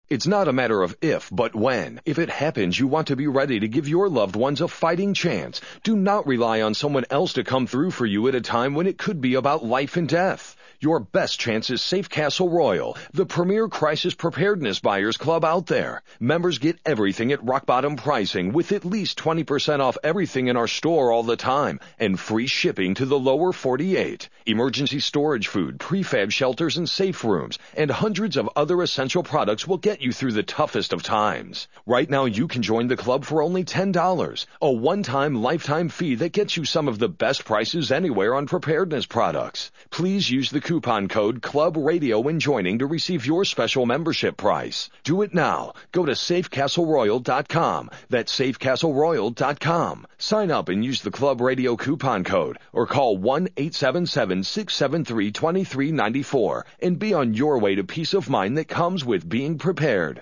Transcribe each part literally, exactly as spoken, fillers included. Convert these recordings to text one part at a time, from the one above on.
It's not a matter of if, but when. If it happens, you want to be ready to give your loved ones a fighting chance. Do not rely on someone else to come through for you at a time when it could be about life and death. Your best chance is Safe Castle Royal, the premier crisis preparedness buyers club out there. Members get everything at rock bottom pricing with at least twenty percent off everything in our store all the time and free shipping to the lower forty-eight. Emergency storage food, prefab shelters and safe rooms, and hundreds of other essential products will get you through the toughest of times. Right now you can join the club for only ten dollars, a one-time lifetime fee that gets you some of the best prices anywhere on preparedness products. Please use the coupon code Club Radio when joining to receive your special membership price. Do it now. Go to safe castle royal dot com. That's safe castle royal dot com. Sign up and use the Club Radio coupon code or call one eight seven seven, six seven three, two three nine four and be on your way to peace of mind that comes with being prepared.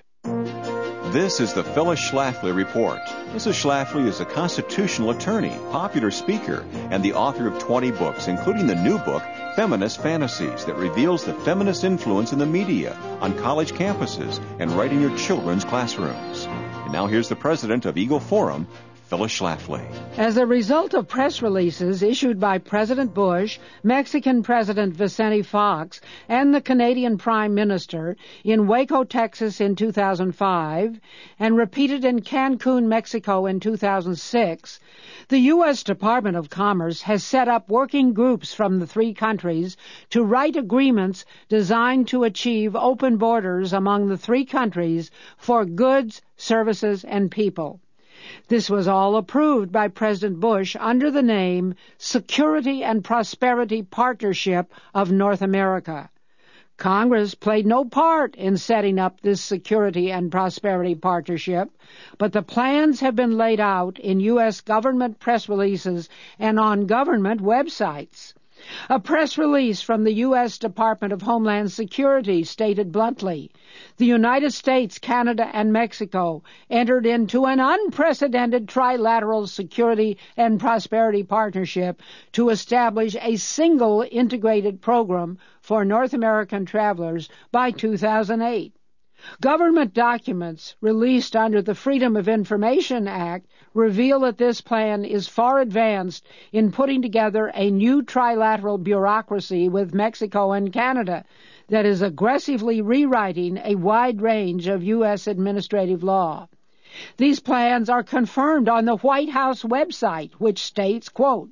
This is the Phyllis Schlafly Report. Missus Schlafly is a constitutional attorney, popular speaker, and the author of twenty books, including the new book, Feminist Fantasies, that reveals the feminist influence in the media, on college campuses, and right in your children's classrooms. And now here's the president of Eagle Forum, Phyllis Schlafly. As a result of press releases issued by President Bush, Mexican President Vicente Fox, and the Canadian Prime Minister in Waco, Texas in two thousand five, and repeated in Cancun, Mexico in two thousand six, the U S Department of Commerce has set up working groups from the three countries to write agreements designed to achieve open borders among the three countries for goods, services, and people. This was all approved by President Bush under the name Security and Prosperity Partnership of North America. Congress played no part in setting up this Security and Prosperity Partnership, but the plans have been laid out in U S government press releases and on government websites. A press release from the U S Department of Homeland Security stated bluntly, the United States, Canada, and Mexico entered into an unprecedented trilateral security and prosperity partnership to establish a single integrated program for North American travelers by two thousand eight. Government documents released under the Freedom of Information Act reveal that this plan is far advanced in putting together a new trilateral bureaucracy with Mexico and Canada that is aggressively rewriting a wide range of U S administrative law. These plans are confirmed on the White House website, which states, quote,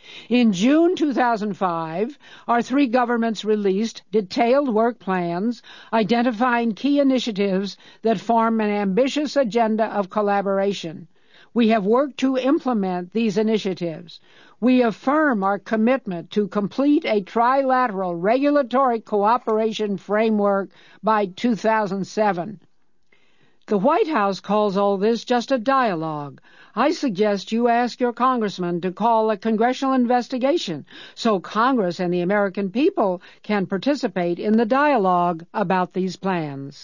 in June two thousand five, our three governments released detailed work plans identifying key initiatives that form an ambitious agenda of collaboration. We have worked to implement these initiatives. We affirm our commitment to complete a trilateral regulatory cooperation framework by two thousand seven. The White House calls all this just a dialogue. I suggest you ask your congressman to call a congressional investigation so Congress and the American people can participate in the dialogue about these plans.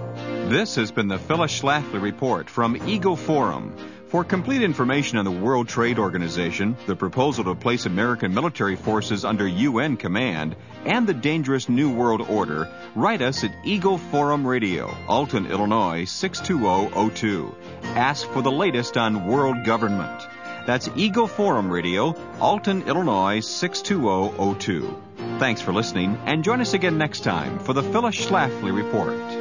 This has been the Phyllis Schlafly Report from Eagle Forum. For complete information on the World Trade Organization, the proposal to place American military forces under U N command, and the dangerous New World Order, write us at Eagle Forum Radio, Alton, Illinois, six two zero zero two. Ask for the latest on world government. That's Eagle Forum Radio, Alton, Illinois, six two zero zero two. Thanks for listening, and join us again next time for the Phyllis Schlafly Report.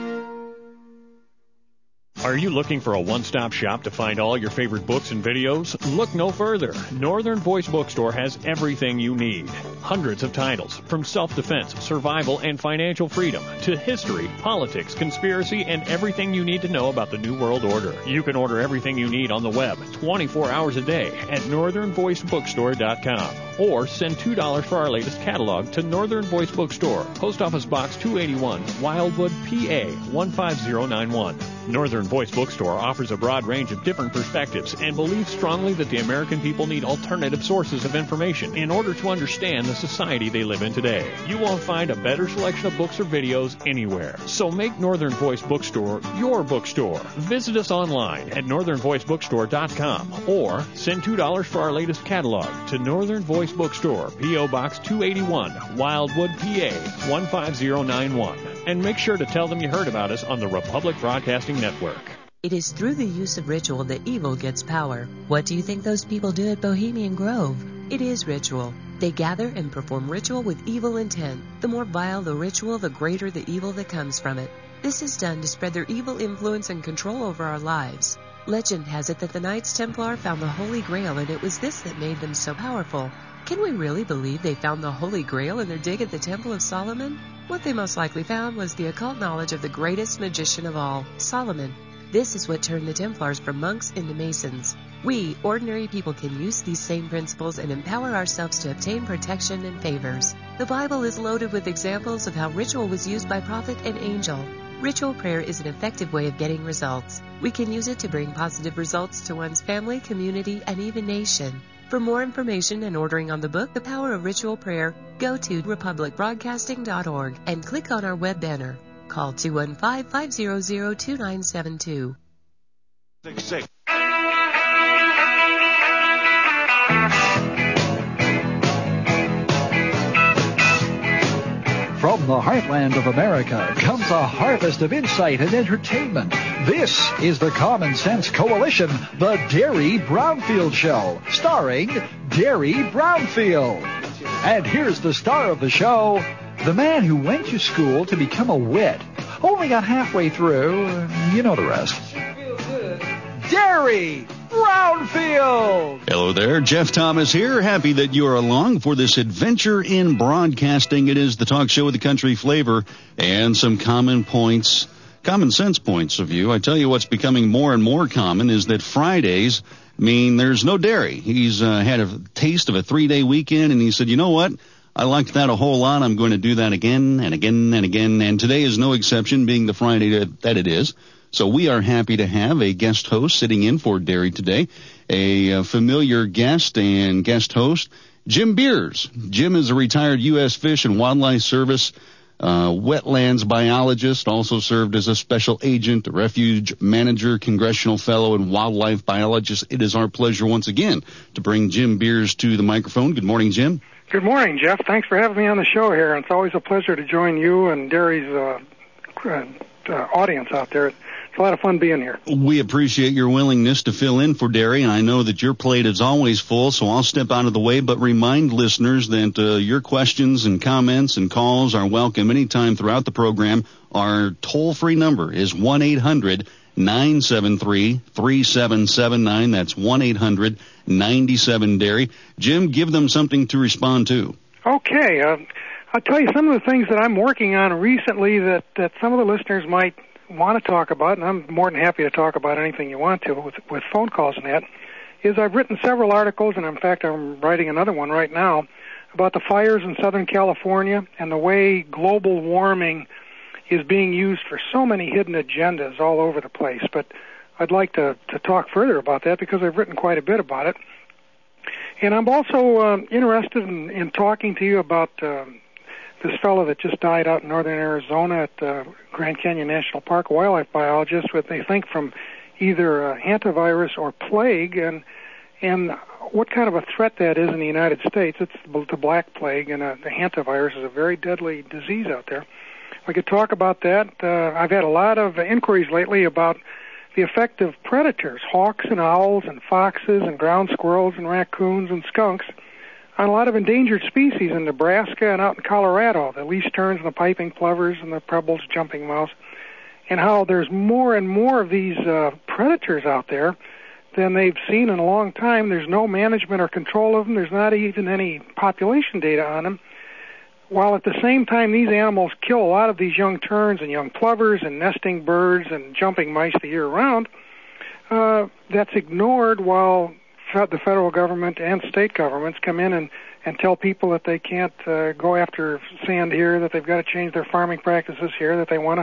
Are you looking for a one-stop shop to find all your favorite books and videos? Look no further. Northern Voice Bookstore has everything you need. Hundreds of titles, from self-defense, survival, and financial freedom, to history, politics, conspiracy, and everything you need to know about the New World Order. You can order everything you need on the web, twenty-four hours a day, at northern voice bookstore dot com. Or send two dollars for our latest catalog to Northern Voice Bookstore, Post Office Box two eighty-one, Wildwood, P A one five zero nine one. Northern Voice Bookstore offers a broad range of different perspectives and believes strongly that the American people need alternative sources of information in order to understand the society they live in today. You won't find a better selection of books or videos anywhere. So make Northern Voice Bookstore your bookstore. Visit us online at northern voice bookstore dot com or send two dollars for our latest catalog to Northern Voice Bookstore, P O. Box two eighty-one, Wildwood, P A one five zero nine one. And make sure to tell them you heard about us on the Republic Broadcasting Network. It is through the use of ritual that evil gets power. What do you think those people do at Bohemian Grove? It is ritual. They gather and perform ritual with evil intent. The more vile the ritual, the greater the evil that comes from it. This is done to spread their evil influence and control over our lives. Legend has it that the Knights Templar found the Holy Grail, and it was this that made them so powerful. Can we really believe they found the Holy Grail in their dig at the Temple of Solomon? What they most likely found was the occult knowledge of the greatest magician of all, Solomon. This is what turned the Templars from monks into Masons. We, ordinary people, can use these same principles and empower ourselves to obtain protection and favors. The Bible is loaded with examples of how ritual was used by prophet and angel. Ritual prayer is an effective way of getting results. We can use it to bring positive results to one's family, community, and even nation. For more information and ordering on the book, The Power of Ritual Prayer, go to republic broadcasting dot org and click on our web banner. Call two one five, five zero zero, two nine seven two. Six, six. From the heartland of America comes a harvest of insight and entertainment. This is the Common Sense Coalition, the Derry Brownfield Show, starring Derry Brownfield. And here's the star of the show, the man who went to school to become a wit, only got halfway through, you know the rest. Derry Brownfield! Hello there, Jeff Thomas here. Happy that you're along for this adventure in broadcasting. It is the talk show with the country flavor and some common points, common sense points of view. I tell you what's becoming more and more common is that Fridays mean there's no dairy. He's uh, had a taste of a three-day weekend, and he said, you know what? I liked that a whole lot. I'm going to do that again and again and again. And today is no exception, being the Friday that it is. So we are happy to have a guest host sitting in for Derry today, a, a familiar guest and guest host, Jim Beers. Jim is a retired U S Fish and Wildlife Service uh, wetlands biologist, also served as a special agent, a refuge manager, congressional fellow, and wildlife biologist. It is our pleasure once again to bring Jim Beers to the microphone. Good morning, Jim. Good morning, Jeff. Thanks for having me on the show here. It's always a pleasure to join you and Derry's uh, uh, audience out there. It's a lot of fun being here. We appreciate your willingness to fill in for Derry, and I know that your plate is always full, so I'll step out of the way, but remind listeners that uh, your questions and comments and calls are welcome anytime throughout the program. Our toll-free number is one eight hundred nine seven three three seven seven nine. That's one eight hundred ninety-seven Derry. Jim, give them something to respond to. Okay. Uh, I'll tell you some of the things that I'm working on recently that, that some of the listeners might want to talk about, and I'm more than happy to talk about anything you want to with, with phone calls and that, is I've written several articles, and in fact I'm writing another one right now, about the fires in Southern California and the way global warming is being used for so many hidden agendas all over the place. But I'd like to, to talk further about that because I've written quite a bit about it. And I'm also uh, interested in, in talking to you about uh, this fellow that just died out in northern Arizona at uh, Grand Canyon National Park, a wildlife biologist, with they think from either uh, hantavirus or plague, and and what kind of a threat that is in the United States. It's the Black Plague, and uh, the hantavirus is a very deadly disease out there. We could talk about that. Uh, I've had a lot of inquiries lately about the effect of predators, hawks and owls and foxes and ground squirrels and raccoons and skunks, on a lot of endangered species in Nebraska and out in Colorado, the least terns and the piping plovers and the Preble's jumping mouse, and how there's more and more of these uh, predators out there than they've seen in a long time. There's no management or control of them. There's not even any population data on them. While at the same time these animals kill a lot of these young terns and young plovers and nesting birds and jumping mice the year round, uh, that's ignored while the federal government and state governments come in and, and tell people that they can't uh, go after sand here, that they've got to change their farming practices here, that they want to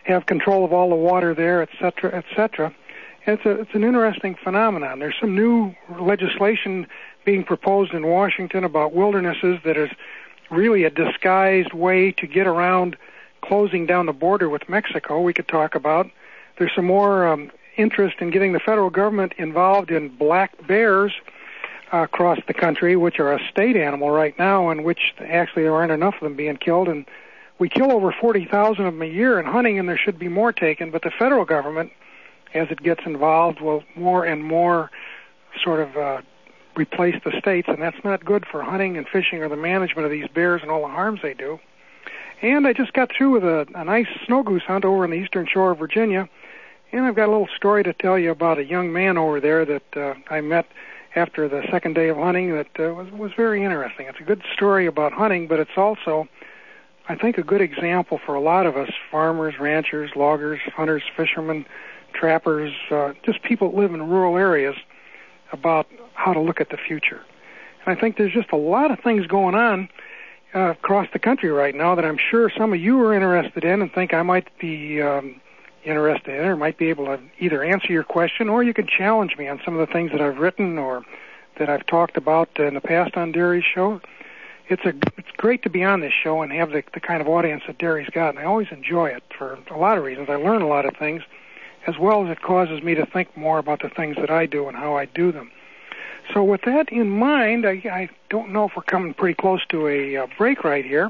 have control of all the water there, et cetera, et cetera. And it's, a, it's an interesting phenomenon. There's some new legislation being proposed in Washington about wildernesses that is really a disguised way to get around closing down the border with Mexico. We could talk about. There's some more um, interest in getting the federal government involved in black bears uh, across the country, which are a state animal right now, and which actually there aren't enough of them being killed. And we kill over forty thousand of them a year in hunting, and there should be more taken. But the federal government, as it gets involved, will more and more sort of uh, replace the states, and that's not good for hunting and fishing or the management of these bears and all the harms they do. And I just got through with a, a nice snow goose hunt over on the eastern shore of Virginia, and I've got a little story to tell you about a young man over there that uh, I met after the second day of hunting that uh, was, was very interesting. It's a good story about hunting, but it's also, I think, a good example for a lot of us, farmers, ranchers, loggers, hunters, fishermen, trappers, uh, just people that live in rural areas, about how to look at the future. And I think there's just a lot of things going on uh, across the country right now that I'm sure some of you are interested in and think I might be um, interested in or might be able to either answer your question, or you can challenge me on some of the things that I've written or that I've talked about in the past on Derry's show. It's a it's great to be on this show and have the, the kind of audience that Derry's got, and I always enjoy it for a lot of reasons. I learn a lot of things, as well as it causes me to think more about the things that I do and how I do them. So with that in mind, I, I don't know if we're coming pretty close to a uh, break right here.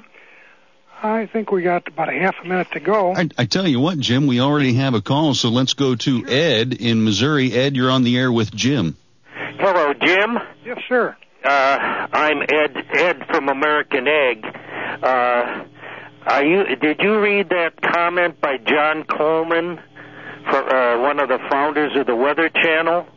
I think we got about a half a minute to go. I, I tell you what, Jim, we already have a call, so let's go to sure. Ed in Missouri. Ed, you're on the air with Jim. Hello, Jim. Yes, sir. Uh, I'm Ed Ed from American Egg. Uh, are you? Did you read that comment by John Coleman, for uh, one of the founders of the Weather Channel,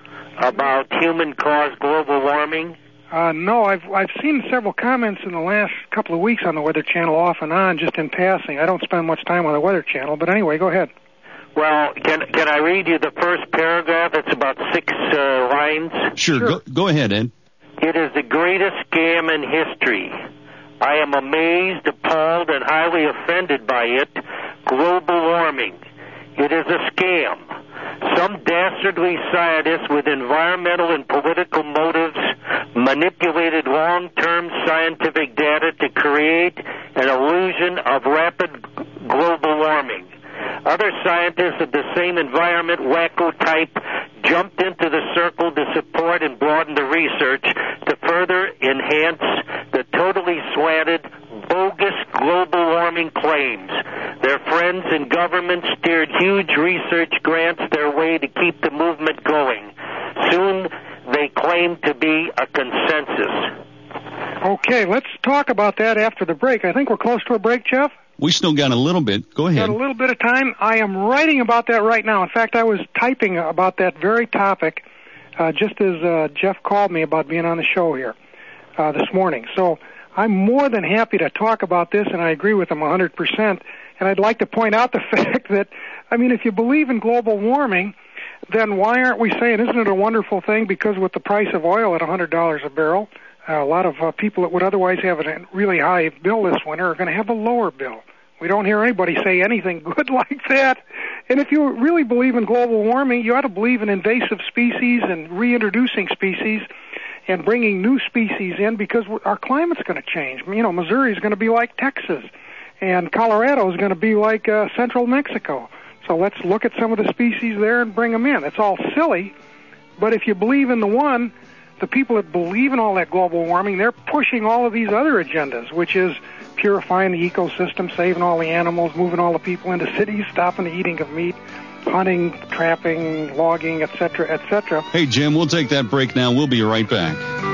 about human-caused global warming? Uh, no, I've I've seen several comments in the last couple of weeks on the Weather Channel off and on, just in passing. I don't spend much time on the Weather Channel, but anyway, go ahead. Well, can can I read you the first paragraph? It's about six uh, lines. Sure, sure. Go, go ahead, Ed. It is the greatest scam in history. I am amazed, appalled, and highly offended by it. Global warming. It is a scam. Some dastardly scientists with environmental and political motives manipulated long-term scientific data to create an illusion of rapid global warming. Other scientists of the same environment wacko type jumped into the circle to support and broaden the research to further enhance the totally slanted, bogus global warming claims. Their friends in government steered huge research grants their way to keep the movement going. Soon they claim to be a consensus. Okay, let's talk about that after the break. I think we're close to a break, Jeff. We still got a little bit. Go ahead. Got a little bit of time. I am writing about that right now. In fact, I was typing about that very topic uh, just as uh, Jeff called me about being on the show here uh, this morning. So I'm more than happy to talk about this, and I agree with him one hundred percent. And I'd like to point out the fact that, I mean, if you believe in global warming, then why aren't we saying, isn't it a wonderful thing? Because with the price of oil at one hundred dollars a barrel, uh, a lot of uh, people that would otherwise have a really high bill this winter are going to have a lower bill. We don't hear anybody say anything good like that. And if you really believe in global warming, you ought to believe in invasive species and reintroducing species and bringing new species in, because our climate's going to change. You know, Missouri is going to be like Texas, and Colorado is going to be like uh, central Mexico. So let's look at some of the species there and bring them in. It's all silly, but if you believe in the one, the people that believe in all that global warming, they're pushing all of these other agendas, which is purifying the ecosystem, saving all the animals, moving all the people into cities, stopping the eating of meat, hunting, trapping, logging, et cetera, et cetera. Hey, Jim, we'll take that break now. We'll be right back.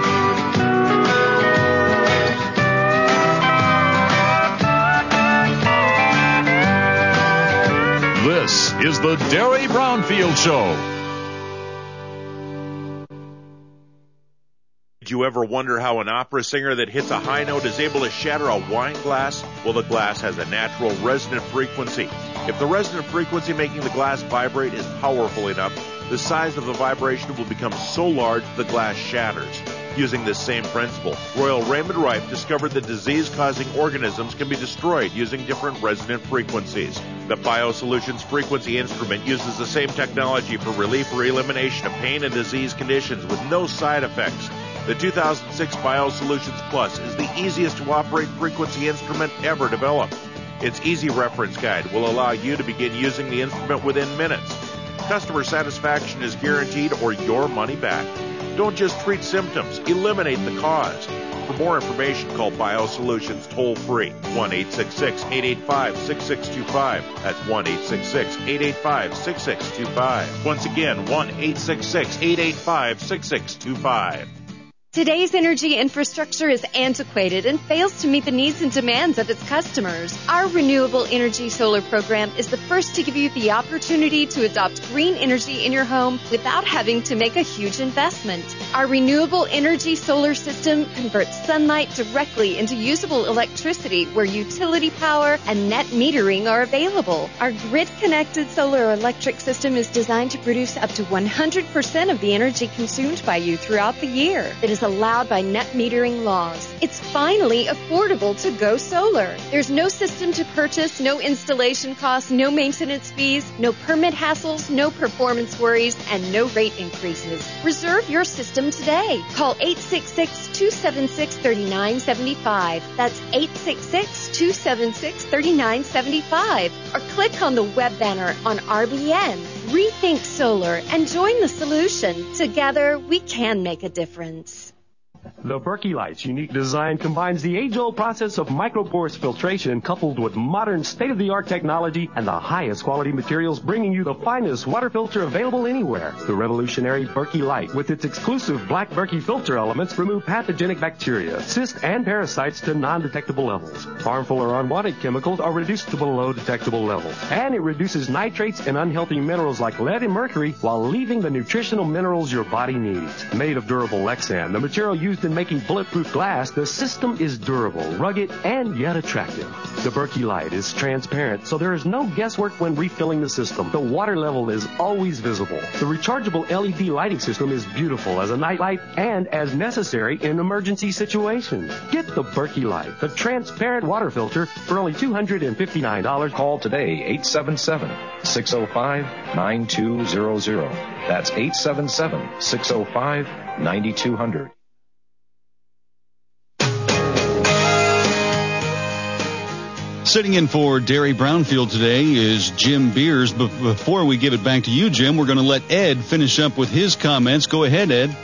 This is the Derry Brownfield Show. Did you ever wonder how an opera singer that hits a high note is able to shatter a wine glass? Well, the glass has a natural resonant frequency. If the resonant frequency making the glass vibrate is powerful enough, the size of the vibration will become so large the glass shatters. Using this same principle, Royal Raymond Rife discovered that disease-causing organisms can be destroyed using different resonant frequencies. The BioSolutions frequency instrument uses the same technology for relief or elimination of pain and disease conditions with no side effects. The two thousand six BioSolutions Plus is the easiest to operate frequency instrument ever developed. Its easy reference guide will allow you to begin using the instrument within minutes. Customer satisfaction is guaranteed or your money back. Don't just treat symptoms, eliminate the cause. For more information, call BioSolutions toll-free, one eight six six, eight eight five, six six two five. That's one eight six six, eight eight five, six six two five. Once again, one eight six six, eight eight five, six six two five. Today's energy infrastructure is antiquated and fails to meet the needs and demands of its customers. Our Renewable Energy Solar program is the first to give you the opportunity to adopt green energy in your home without having to make a huge investment. Our Renewable Energy Solar system converts sunlight directly into usable electricity where utility power and net metering are available. Our grid-connected solar electric system is designed to produce up to one hundred percent of the energy consumed by you throughout the year. It is allowed by net metering laws. It's finally affordable to go solar. There's no system to purchase, no installation costs, no maintenance fees, no permit hassles, no performance worries, and no rate increases. Reserve your system today. Call eight six six, two seven six, three nine seven five. That's eight six six, two seven six, three nine seven five. Or click on the web banner on R B N. Rethink solar and join the solution. Together, we can make a difference. The Berkey Light's unique design combines the age-old process of microporous filtration coupled with modern state-of-the-art technology and the highest quality materials, bringing you the finest water filter available anywhere. The revolutionary Berkey Light, with its exclusive black Berkey filter elements, remove pathogenic bacteria, cysts, and parasites to non-detectable levels. Harmful or unwanted chemicals are reduced to below detectable levels. And it reduces nitrates and unhealthy minerals like lead and mercury while leaving the nutritional minerals your body needs. Made of durable Lexan, the material used in making bulletproof glass, the system is durable, rugged, and yet attractive. The Berkey Light is transparent, so there is no guesswork when refilling the system. The water level is always visible. The rechargeable L E D lighting system is beautiful as a nightlight and as necessary in emergency situations. Get the Berkey Light, the transparent water filter, for only two hundred fifty-nine dollars. Call today, eight seven seven, six oh five, nine two zero zero. That's eight seven seven, six oh five, nine two zero zero. Sitting in for Derry Brownfield today is Jim Beers. But before we give it back to you, Jim, we're going to let Ed finish up with his comments. Go ahead, Ed.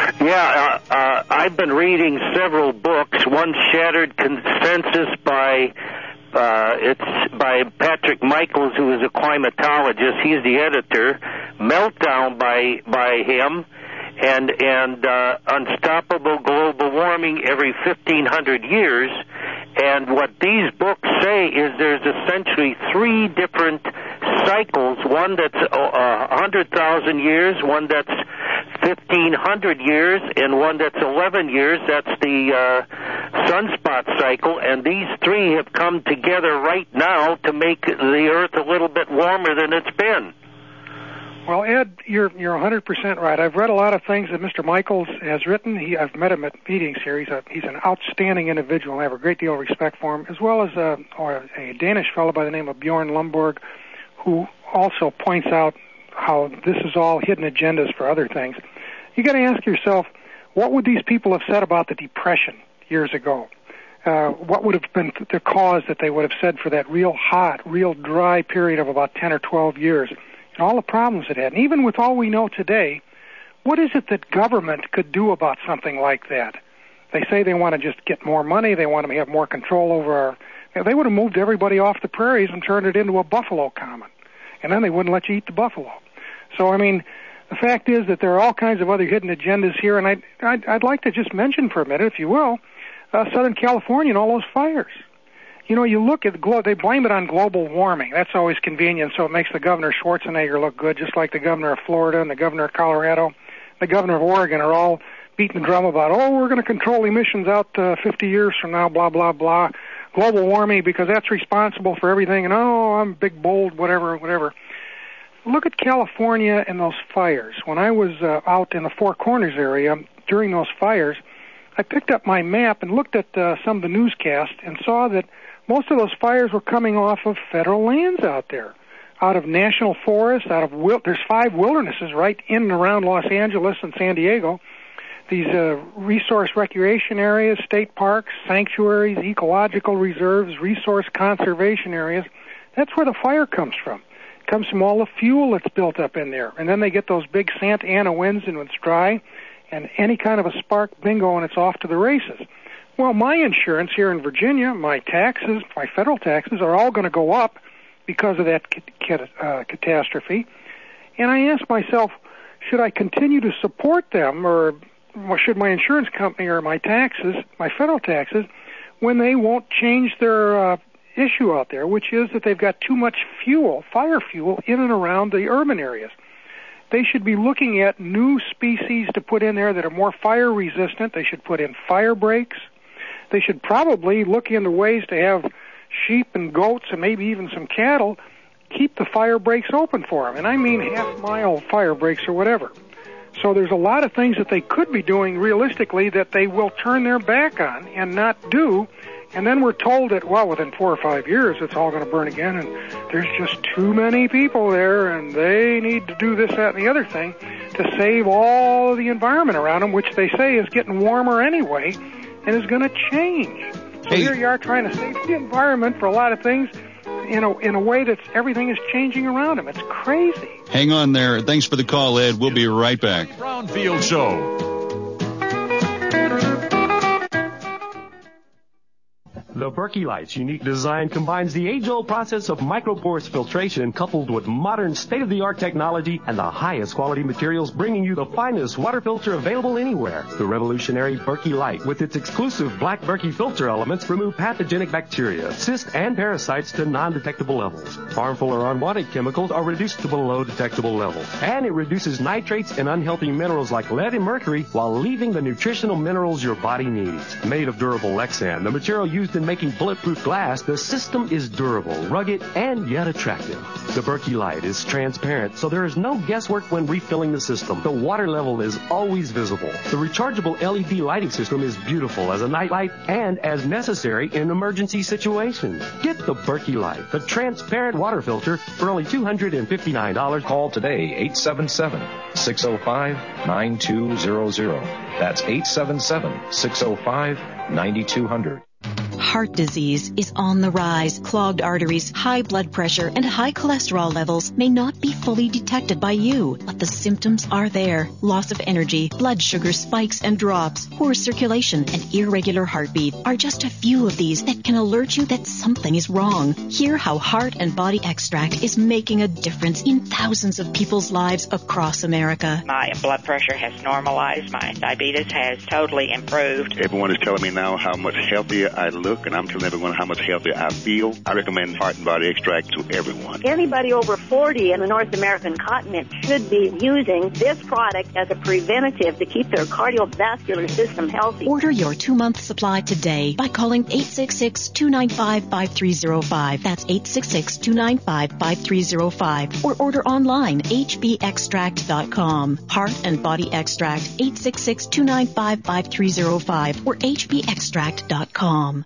Yeah, uh, uh, I've been reading several books. One, Shattered Consensus by uh, it's by Patrick Michaels, who is a climatologist. He's the editor. Meltdown by by him, and and uh, Unstoppable Global Warming Every fifteen hundred Years. And what these books say is there's essentially three different cycles, one that's uh, one hundred thousand years, one that's fifteen hundred years, and one that's eleven years. That's the uh, sunspot cycle, and these three have come together right now to make the Earth a little bit warmer than it's been. Well, Ed, you're you're one hundred percent right. I've read a lot of things that Mister Michaels has written. He, I've met him at meetings here. He's a, he's an outstanding individual. I have a great deal of respect for him, as well as a, or a Danish fellow by the name of Bjorn Lomborg, who also points out how this is all hidden agendas for other things. You got to ask yourself, what would these people have said about the Depression years ago? Uh, what would have been the cause that they would have said for that real hot, real dry period of about ten or twelve years? And all the problems it had. And even with all we know today, what is it that government could do about something like that? They say they want to just get more money, they want to have more control over our... They would have moved everybody off the prairies and turned it into a buffalo common. And then they wouldn't let you eat the buffalo. So, I mean, the fact is that there are all kinds of other hidden agendas here, and I'd, I'd, I'd like to just mention for a minute, if you will, uh, Southern California and all those fires. You know, you look at the glo- they blame it on global warming. That's always convenient, so it makes the governor Schwarzenegger look good, just like the governor of Florida and the governor of Colorado. The governor of Oregon are all beating the drum about, oh, we're going to control emissions out uh, fifty years from now, blah, blah, blah. Global warming, because that's responsible for everything, and oh, I'm big, bold, whatever, whatever. Look at California and those fires. When I was uh, out in the Four Corners area, during those fires, I picked up my map and looked at uh, some of the newscasts and saw that most of those fires were coming off of federal lands out there, out of national forests, out of wil- there's five wildernesses right in and around Los Angeles and San Diego. These uh, resource recreation areas, state parks, sanctuaries, ecological reserves, resource conservation areas. That's where the fire comes from. It comes from all the fuel that's built up in there. And then they get those big Santa Ana winds and it's dry, and any kind of a spark, bingo, and it's off to the races. Well, my insurance here in Virginia, my taxes, my federal taxes, are all going to go up because of that cat- uh, catastrophe. And I asked myself, should I continue to support them, or should my insurance company or my taxes, my federal taxes, when they won't change their uh, issue out there, which is that they've got too much fuel, fire fuel, in and around the urban areas. They should be looking at new species to put in there that are more fire resistant. They should put in fire breaks. They should probably look into ways to have sheep and goats and maybe even some cattle keep the fire breaks open for them. And I mean half-mile fire breaks or whatever. So there's a lot of things that they could be doing realistically that they will turn their back on and not do. And then we're told that, well, within four or five years, it's all going to burn again, and there's just too many people there, and they need to do this, that, and the other thing to save all of the environment around them, which they say is getting warmer anyway and is going to change. So hey. Here you are trying to save the environment for a lot of things in a, in a way that everything is changing around them. It's crazy. Hang on there. Thanks for the call, Ed. We'll be right back. Brownfield Show. The Berkey Light's unique design combines the age-old process of micropores filtration coupled with modern state-of-the-art technology and the highest quality materials, bringing you the finest water filter available anywhere. The revolutionary Berkey Light, with its exclusive black Berkey filter elements, remove pathogenic bacteria, cysts, and parasites to non-detectable levels. Harmful or unwanted chemicals are reduced to below detectable levels. And it reduces nitrates and unhealthy minerals like lead and mercury while leaving the nutritional minerals your body needs. Made of durable Lexan, the material used in making bulletproof glass, the system is durable, rugged, and yet attractive. The Berkey Light is transparent, so there is no guesswork when refilling the system. The water level is always visible. The rechargeable L E D lighting system is beautiful as a nightlight and as necessary in emergency situations. Get the Berkey Light, the transparent water filter, for only two hundred fifty-nine dollars. Call today, eight seven seven, six oh five, nine two zero zero. That's eight seven seven, six oh five, nine two hundred. Heart disease is on the rise. Clogged arteries, high blood pressure, and high cholesterol levels may not be fully detected by you, but the symptoms are there. Loss of energy, blood sugar spikes and drops, poor circulation, and irregular heartbeat are just a few of these that can alert you that something is wrong. Hear how Heart and Body Extract is making a difference in thousands of people's lives across America. My blood pressure has normalized. My diabetes has totally improved. Everyone is telling me now how much healthier I look, and I'm telling everyone how much healthier I feel. I recommend Heart and Body Extract to everyone. Anybody over forty in the North American continent should be using this product as a preventative to keep their cardiovascular system healthy. Order your two-month supply today by calling eight six six, two nine five, five three zero five. That's eight six six, two nine five, five three zero five. Or order online, h b extract dot com. Heart and Body Extract, eight six six, two nine five, five three zero five or h b extract dot com.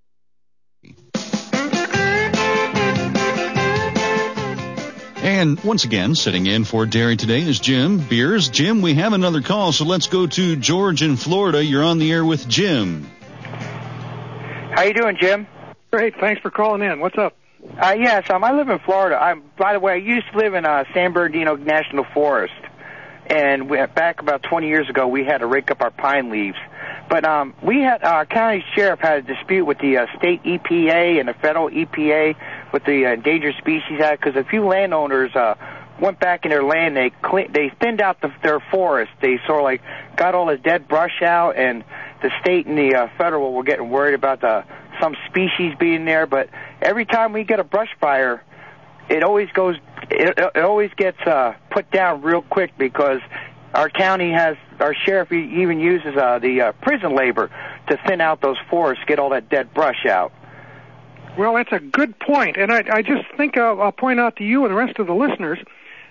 And once again, sitting in for Derry today is Jim Beers. Jim, we have another call, so let's go to George in Florida. You're on the air with Jim. How you doing, Jim? Great. Thanks for calling in. What's up? Uh, yes, um, I live in Florida. I'm, by the way, I used to live in uh, San Bernardino National Forest. And we, back about twenty years ago, we had to rake up our pine leaves. But um, we had our county sheriff had a dispute with the uh, state E P A and the federal E P A with the uh, Endangered Species Act, because a few landowners uh, went back in their land. They cle- they thinned out the, their forest. They sort of like got all the dead brush out, and the state and the uh, federal were getting worried about the some species being there. But every time we get a brush fire, it always goes. It, it always gets uh, put down real quick, because our county has, our sheriff even uses uh, the uh, prison labor to thin out those forests, get all that dead brush out. Well, that's a good point, and I, I just think I'll, I'll point out to you and the rest of the listeners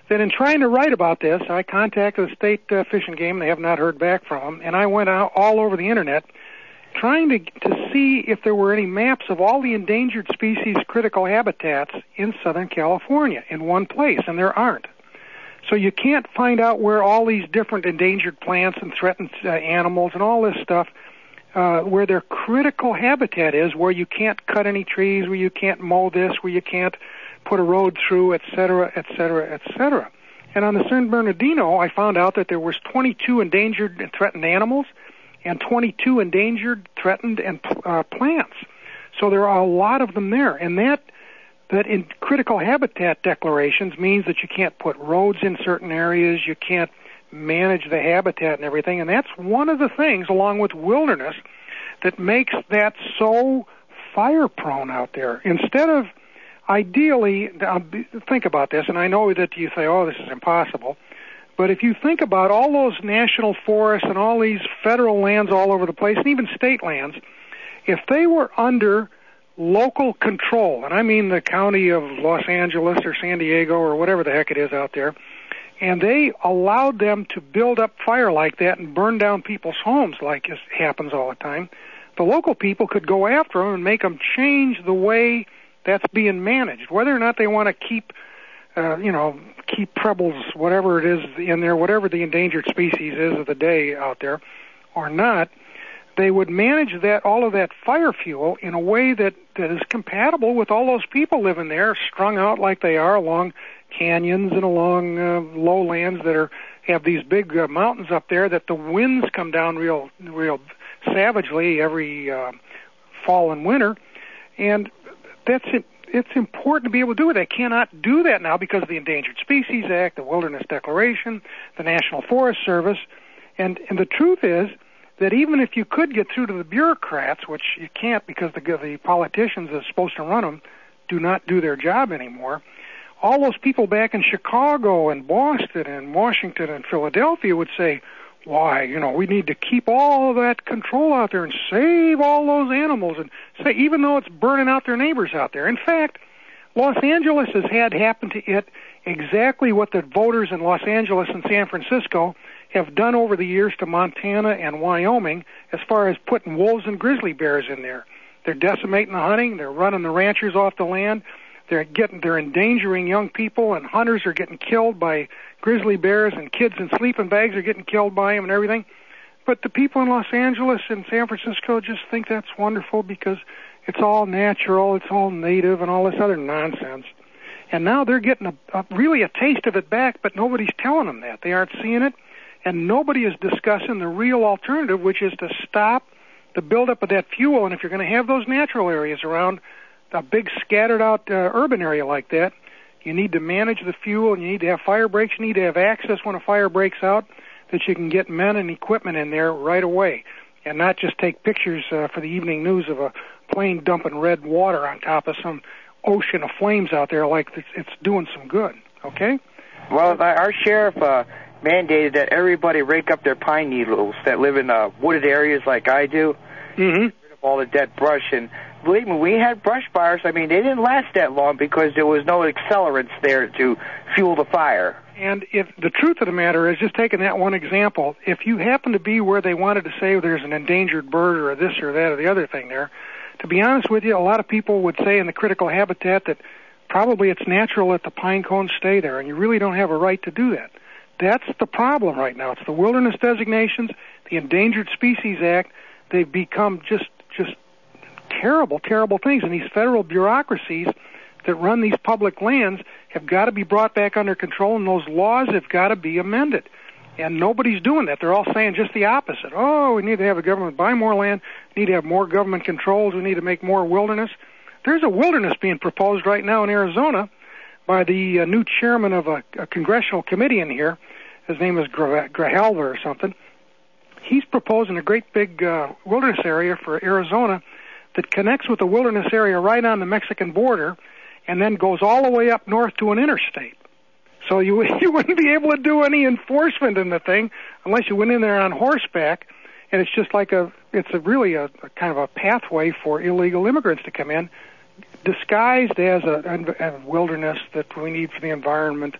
that in trying to write about this, I contacted the state uh, fish and game. They have not heard back from them. And I went out all over the Internet trying to, to see if there were any maps of all the endangered species critical habitats in Southern California in one place, and there aren't. So you can't find out where all these different endangered plants and threatened uh, animals and all this stuff, uh, where their critical habitat is, where you can't cut any trees, where you can't mow this, where you can't put a road through, et cetera, et cetera, et cetera. And on the San Bernardino, I found out that there was twenty-two endangered and threatened animals and twenty-two endangered, threatened, and uh, plants. So there are a lot of them there. And that that in critical habitat declarations means that you can't put roads in certain areas, you can't manage the habitat and everything. And that's one of the things, along with wilderness, that makes that so fire-prone out there. Instead of, ideally, think about this, and I know that you say, oh, this is impossible, but if you think about all those national forests and all these federal lands all over the place, and even state lands, if they were under local control, and I mean the county of Los Angeles or San Diego or whatever the heck it is out there, and they allowed them to build up fire like that and burn down people's homes like it happens all the time, the local people could go after them and make them change the way that's being managed, whether or not they want to keep Uh, you know, keep trebles, whatever it is in there, whatever the endangered species is of the day out there, or not, they would manage that, all of that fire fuel in a way that, that is compatible with all those people living there, strung out like they are along canyons and along uh, lowlands that are have these big uh, mountains up there that the winds come down real, real savagely every uh, fall and winter, and that's it. It's important to be able to do it. They cannot do that now because of the Endangered Species Act, the Wilderness Declaration, the National Forest Service. And, and the truth is that even if you could get through to the bureaucrats, which you can't because the, the politicians that are supposed to run them do not do their job anymore, all those people back in Chicago and Boston and Washington and Philadelphia would say, why, you know, we need to keep all of that control out there and save all those animals, and say, even though it's burning out their neighbors out there. In fact, Los Angeles has had happen to it exactly what the voters in Los Angeles and San Francisco have done over the years to Montana and Wyoming as far as putting wolves and grizzly bears in there. They're decimating the hunting, they're running the ranchers off the land, they're getting, they're endangering young people, and hunters are getting killed by grizzly bears, and kids in sleeping bags are getting killed by them and everything. But the people in Los Angeles and San Francisco just think that's wonderful because it's all natural, it's all native, and all this other nonsense. And now they're getting a, a really a taste of it back, but nobody's telling them that. They aren't seeing it, and nobody is discussing the real alternative, which is to stop the buildup of that fuel. And if you're going to have those natural areas around a big scattered out uh, urban area like that, you need to manage the fuel, and you need to have fire breaks. You need to have access when a fire breaks out that you can get men and equipment in there right away, and not just take pictures uh, for the evening news of a plane dumping red water on top of some ocean of flames out there like it's, it's doing some good, okay? Well, our sheriff uh, mandated that everybody rake up their pine needles that live in uh, wooded areas like I do, mm-hmm. get rid of all the dead brush. And believe me, we had brush fires. I mean, they didn't last that long because there was no accelerants there to fuel the fire. And if the truth of the matter is, just taking that one example, if you happen to be where they wanted to say there's an endangered bird or this or that or the other thing there, to be honest with you, a lot of people would say in the critical habitat that probably it's natural that the pine cones stay there, and you really don't have a right to do that. That's the problem right now. It's the wilderness designations, the Endangered Species Act. They've become just just terrible, terrible things, and these federal bureaucracies that run these public lands have got to be brought back under control, and those laws have got to be amended. And nobody's doing that. They're all saying just the opposite. Oh, we need to have a government buy more land, we need to have more government controls, we need to make more wilderness. There's a wilderness being proposed right now in Arizona by the uh, new chairman of a, a congressional committee in here. His name is Grijalva or something. He's proposing a great big uh, wilderness area for Arizona that connects with the wilderness area right on the Mexican border and then goes all the way up north to an interstate. So you you wouldn't be able to do any enforcement in the thing unless you went in there on horseback, and it's just like a it's a really a, a kind of a pathway for illegal immigrants to come in, disguised as a, a wilderness that we need for the environment,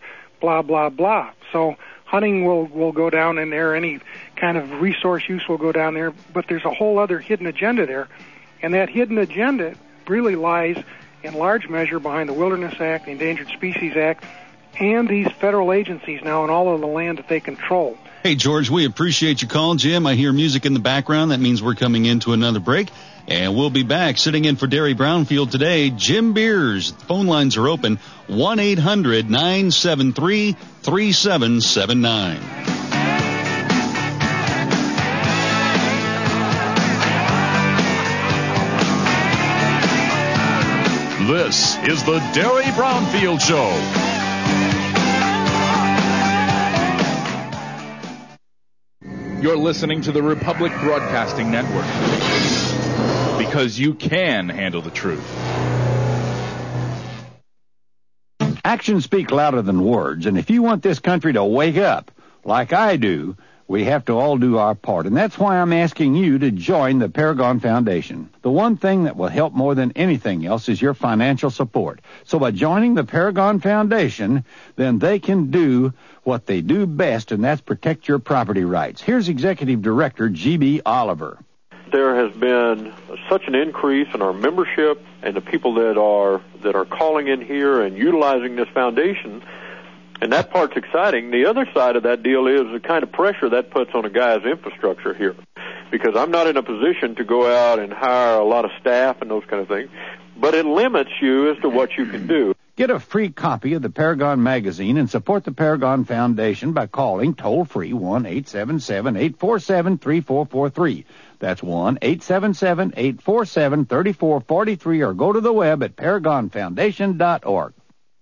blah, blah, blah. So hunting will, will go down in there, any kind of resource use will go down there, but there's a whole other hidden agenda there. And that hidden agenda really lies in large measure behind the Wilderness Act, the Endangered Species Act, and these federal agencies now and all of the land that they control. Hey, George, we appreciate your call, Jim. I hear music in the background. That means we're coming into another break. And we'll be back. Sitting in for Derry Brownfield today, Jim Beers. The phone lines are open, one eight hundred nine seven three three seven seven nine. This is the Derry Brownfield Show. You're listening to the Republic Broadcasting Network, because you can handle the truth. Actions speak louder than words, and if you want this country to wake up, like I do, we have to all do our part. And that's why I'm asking you to join the Paragon Foundation. The one thing that will help more than anything else is your financial support. So by joining the Paragon Foundation, then they can do what they do best, and that's protect your property rights. Here's Executive Director G B Oliver. There has been such an increase in our membership and the people that are that are calling in here and utilizing this foundation, and that part's exciting. The other side of that deal is the kind of pressure that puts on a guy's infrastructure here, because I'm not in a position to go out and hire a lot of staff and those kind of things, but it limits you as to what you can do. Get a free copy of the Paragon magazine and support the Paragon Foundation by calling toll-free one eight seven seven eight four seven three four four three. That's one eight seven seven eight four seven three four four three, or go to the web at paragon foundation dot org.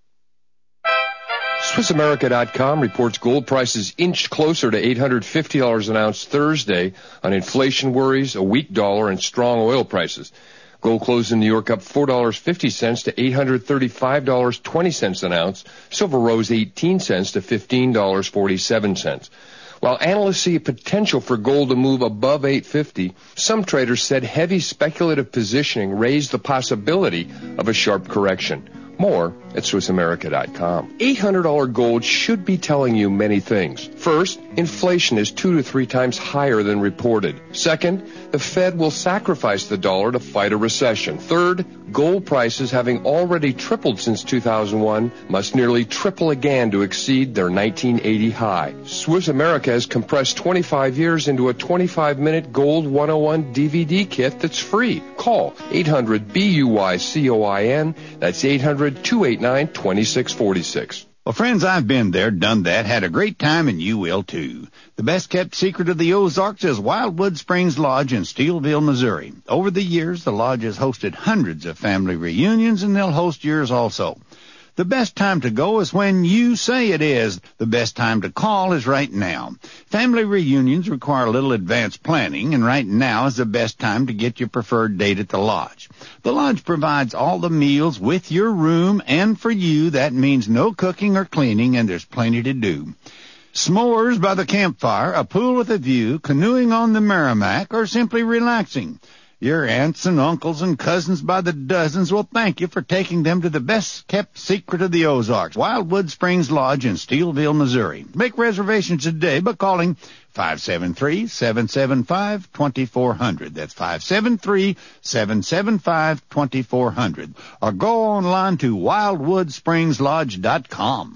Swiss America dot com reports gold prices inched closer to eight hundred fifty dollars an ounce Thursday on inflation worries, a weak dollar, and strong oil prices. Gold closed in New York up four dollars and fifty cents to eight hundred thirty-five dollars and twenty cents an ounce. Silver rose eighteen cents to fifteen dollars and forty-seven cents. While analysts see a potential for gold to move above eight fifty, some traders said heavy speculative positioning raised the possibility of a sharp correction. More at Swiss America dot com. eight hundred dollars gold should be telling you many things. First, inflation is two to three times higher than reported. Second, the Fed will sacrifice the dollar to fight a recession. Third, gold prices, having already tripled since two thousand one, must nearly triple again to exceed their nineteen eighty high. Swiss America has compressed twenty-five years into a twenty-five minute Gold one oh one D V D kit that's free. Call eight hundred B U Y C O I N. That's eight hundred two eight nine two six four six. Well, friends, I've been there, done that, had a great time, and you will too. The best-kept secret of the Ozarks is Wildwood Springs Lodge in Steelville, Missouri. Over the years, the lodge has hosted hundreds of family reunions, and they'll host yours also. The best time to go is when you say it is. The best time to call is right now. Family reunions require a little advanced planning, and right now is the best time to get your preferred date at the lodge. The lodge provides all the meals with your room, and for you, that means no cooking or cleaning, and there's plenty to do. S'mores by the campfire, a pool with a view, canoeing on the Merrimack, or simply relaxing. Your aunts and uncles and cousins by the dozens will thank you for taking them to the best-kept secret of the Ozarks, Wildwood Springs Lodge in Steelville, Missouri. Make reservations today by calling five seven three, seven seven five, two four zero zero. That's five seven three, seven seven five, two four zero zero. Or go online to wildwood springs lodge dot com.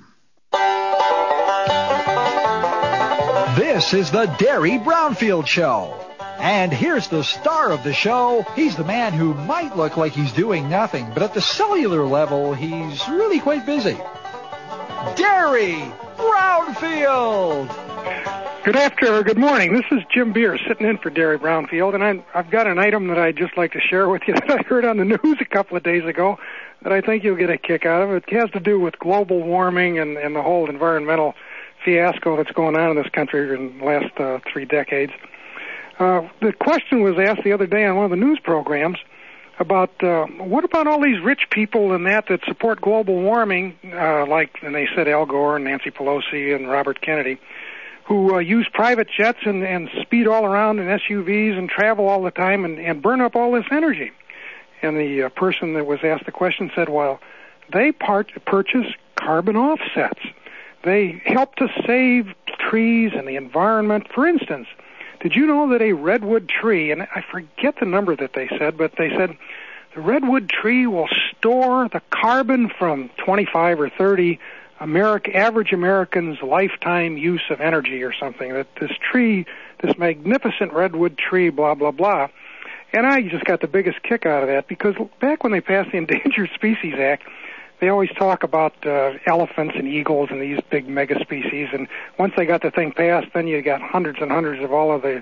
This is the Derry Brownfield Show. And here's the star of the show. He's the man who might look like he's doing nothing, but at the cellular level, he's really quite busy. Derry Brownfield! Good afternoon, good morning. This is Jim Beers sitting in for Derry Brownfield, and I, I've got an item that I'd just like to share with you that I heard on the news a couple of days ago that I think you'll get a kick out of. It has to do with global warming and, and the whole environmental fiasco that's going on in this country in the last uh, three decades. Uh, the question was asked the other day on one of the news programs about uh, what about all these rich people and that that support global warming, uh, like, and they said Al Gore and Nancy Pelosi and Robert Kennedy, who uh, use private jets and, and speed all around in S U Vs and travel all the time and, and burn up all this energy. And the uh, person that was asked the question said, well, they part, purchase carbon offsets. they help to save trees and the environment. For instance, did you know that a redwood tree, and I forget the number that they said, but they said the redwood tree will store the carbon from twenty-five or thirty America, average Americans' lifetime use of energy or something, that this tree, this magnificent redwood tree, blah, blah, blah. And I just got the biggest kick out of that, because back when they passed the Endangered Species Act, they always talk about uh, elephants and eagles and these big mega species, and once they got the thing passed, then you got hundreds and hundreds of all of the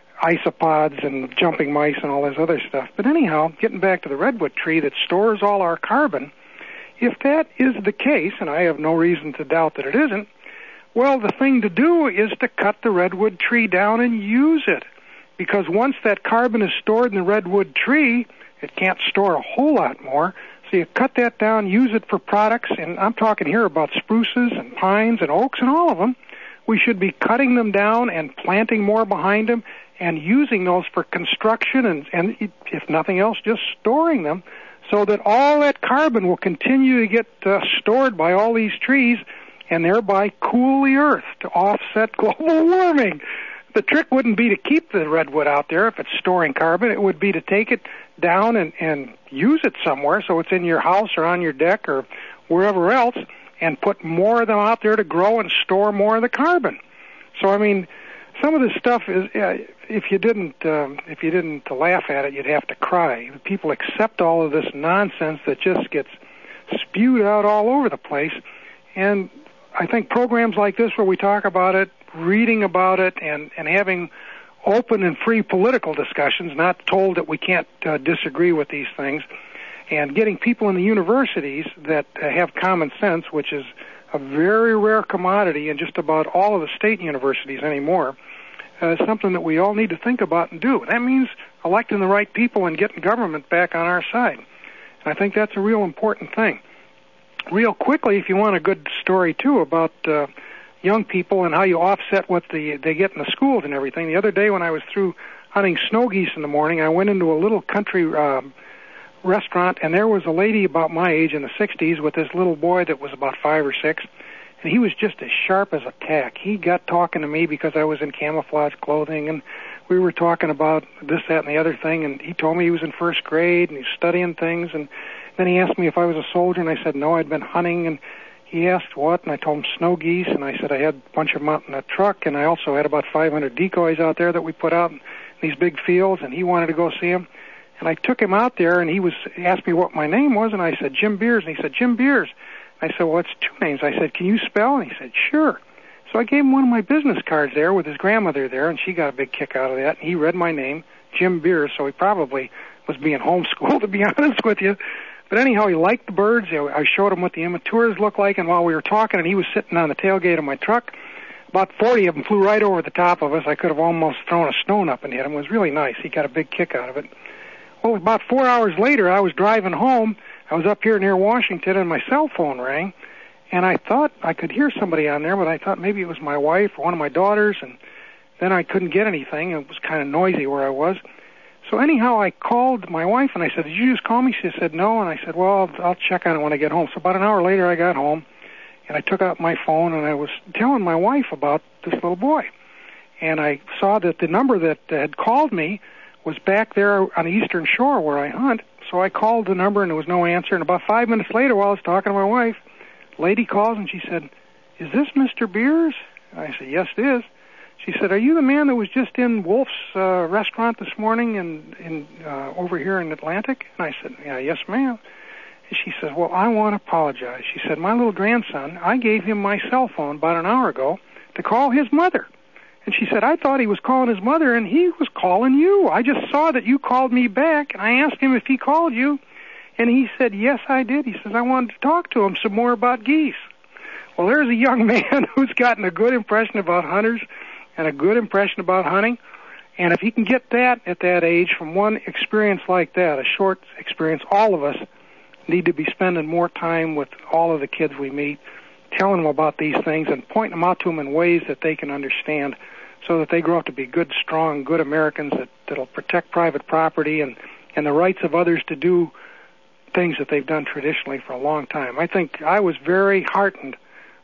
isopods and jumping mice and all this other stuff. But anyhow, getting back to the redwood tree that stores all our carbon, if that is the case, and I have no reason to doubt that it isn't, well, the thing to do is to cut the redwood tree down and use it. Because once that carbon is stored in the redwood tree, it can't store a whole lot more. So you cut that down, use it for products, and I'm talking here about spruces and pines and oaks and all of them. We should be cutting them down and planting more behind them and using those for construction and, and if nothing else, just storing them, so that all that carbon will continue to get uh, stored by all these trees and thereby cool the earth to offset global warming. The trick wouldn't be to keep the redwood out there if it's storing carbon. It would be to take it down and, and use it somewhere, so it's in your house or on your deck or wherever else, and put more of them out there to grow and store more of the carbon. So, I mean, some of this stuff is, uh, if you didn't, um, if you didn't laugh at it, you'd have to cry. People accept all of this nonsense that just gets spewed out all over the place, and I think programs like this where we talk about it, reading about it, and, and having open and free political discussions, not told that we can't uh, disagree with these things, and getting people in the universities that uh, have common sense, which is a very rare commodity in just about all of the state universities anymore, uh, is something that we all need to think about and do. That means electing the right people and getting government back on our side. And I think that's a real important thing. Real quickly, if you want a good story, too, about uh, young people and how you offset what the, they get in the schools and everything. The other day when I was through hunting snow geese in the morning, I went into a little country um, restaurant, and there was a lady about my age in the sixties with this little boy that was about five or six, and he was just as sharp as a tack. He got talking to me because I was in camouflage clothing, and we were talking about this, that, and the other thing, and he told me he was in first grade, and he was studying things, and then he asked me if I was a soldier, and I said no, I'd been hunting, and he asked what, and I told him snow geese, and I said I had a bunch of them out in a truck, and I also had about five hundred decoys out there that we put out in these big fields, and he wanted to go see them. And I took him out there, and he was asked me what my name was, and I said Jim Beers, and he said Jim Beers. I said, well, it's two names. I said, can you spell? And he said, sure. So I gave him one of my business cards there with his grandmother there, and she got a big kick out of that. And he read my name, Jim Beers, so he probably was being homeschooled, to be honest with you. But anyhow, he liked the birds. I showed him what the immatures look like, and while we were talking, and he was sitting on the tailgate of my truck, about forty of them flew right over the top of us. I could have almost thrown a stone up and hit him. It was really nice. He got a big kick out of it. Well, about four hours later, I was driving home. I was up here near Washington, and my cell phone rang, and I thought I could hear somebody on there, but I thought maybe it was my wife or one of my daughters, and then I couldn't get anything. It was kind of noisy where I was. So anyhow, I called my wife, and I said, did you just call me? She said, no, and I said, well, I'll, I'll check on it when I get home. So about an hour later, I got home, and I took out my phone, and I was telling my wife about this little boy. And I saw that the number that had called me was back there on the eastern shore where I hunt. So I called the number, and there was no answer. And about five minutes later, while I was talking to my wife, a lady calls, and she said, is this Mister Beers? I said, yes, it is. She said, are you the man that was just in Wolf's uh, restaurant this morning in, in uh, over here in Atlantic? And I said, yeah, yes, ma'am. And she said, well, I want to apologize. She said, my little grandson, I gave him my cell phone about an hour ago to call his mother. And she said, I thought he was calling his mother, and he was calling you. I just saw that you called me back, and I asked him if he called you, and he said, yes, I did. He says, I wanted to talk to him some more about geese. Well, there's a young man who's gotten a good impression about hunters and a good impression about hunting, and if he can get that at that age from one experience like that, a short experience, all of us need to be spending more time with all of the kids we meet, telling them about these things and pointing them out to them in ways that they can understand, so that they grow up to be good, strong, good Americans that, that'll protect private property and, and the rights of others to do things that they've done traditionally for a long time. I think I was very heartened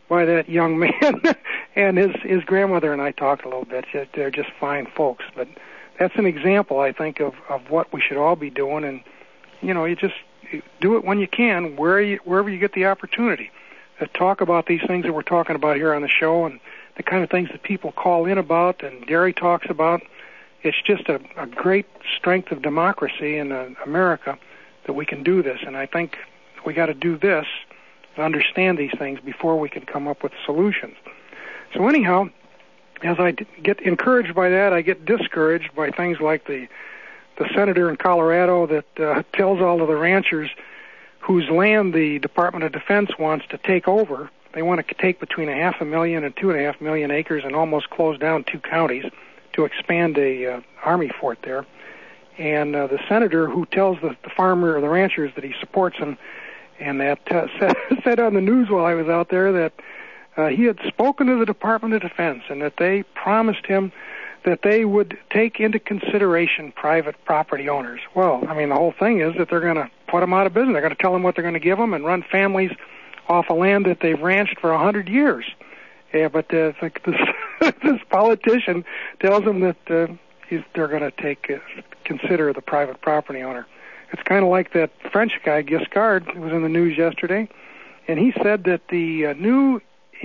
by that young man, and his his grandmother and I talked a little bit. They're just fine folks, but that's an example, I think, of of what we should all be doing. And you know, you just do it when you can, where you, wherever you get the opportunity. Uh, talk about these things that we're talking about here on the show, and the kind of things that people call in about, and Derry talks about. It's just a, a great strength of democracy in uh, America that we can do this, and I think we got to do this and understand these things before we can come up with solutions. So anyhow, as I d- get encouraged by that, I get discouraged by things like the the senator in Colorado that uh, tells all of the ranchers whose land the Department of Defense wants to take over. They want to take between a half a million and two and a half million acres and almost close down two counties to expand a uh, army fort there. And uh, the senator who tells the, the farmer or the ranchers that he supports them, and that uh, said, said on the news while I was out there that uh, he had spoken to the Department of Defense and that they promised him that they would take into consideration private property owners. Well, I mean, the whole thing is that they're going to put them out of business. They're going to tell them what they're going to give them and run families off of land that they've ranched for a hundred years. Yeah, but uh, this, this politician tells them that uh, he's, they're going to take uh, consider the private property owner. It's kind of like that French guy, Giscard, who was in the news yesterday, and he said that the uh, new